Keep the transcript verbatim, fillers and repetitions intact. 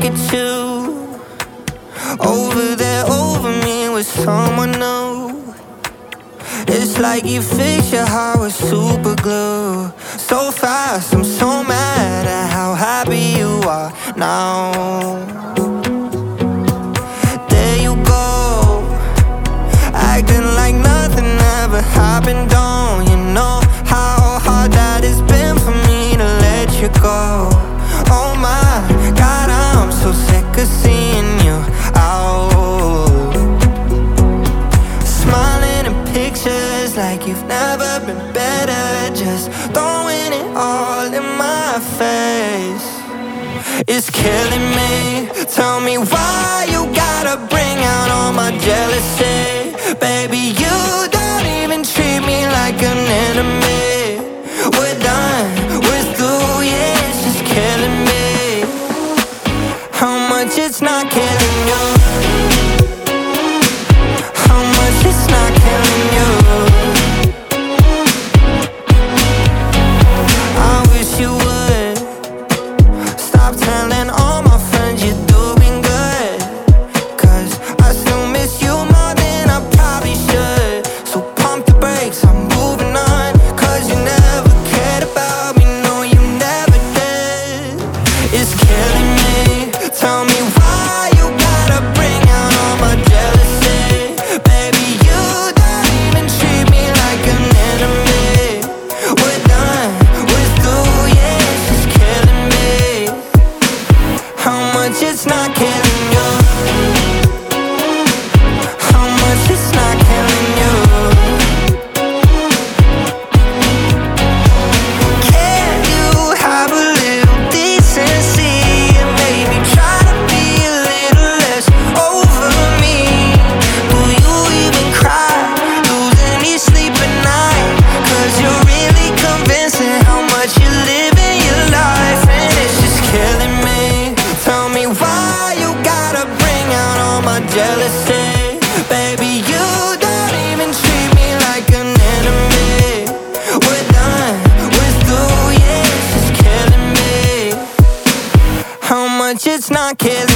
look at you, over there, over me with someone new. It's like you fix your heart with super glue. So fast, I'm so mad at how happy you are now. There you go, acting like nothing ever happened. Don't you know how hard that has been for me to let you go? Oh my God, I'm so sick of seeing you out, smiling in pictures like you've never been better, just throwing it all in my face. It's killing me. Tell me why you gotta bring out all my jealousy. Baby, you don't even treat me like an enemy. We're done, we're through, yeah, it's just killing me. How much it's not killing you, how much it's not killing you. I wish you would stop telling all my friends you're doing good, cause I still miss you more than I probably should. So pump the brakes, I'm moving on, cause you never cared about me, no you never did. It's killing me. Tell me why you gotta bring out all my jealousy. Baby, you don't even treat me like an enemy. We're done, we're through, yeah, it's just killing me. How much it's not killing you, how much it's not killing you. Can you have a little decency and maybe try to be a little less over me? Do you even cry, lose any sleep at night? Cause you're really convincing how much you're living your life, and it's just killing me. Tell me why you gotta bring out all my jealousy. Baby, you don't even treat me like an enemy. We're done, we're through, yeah, it's just killing me. How much it's not killing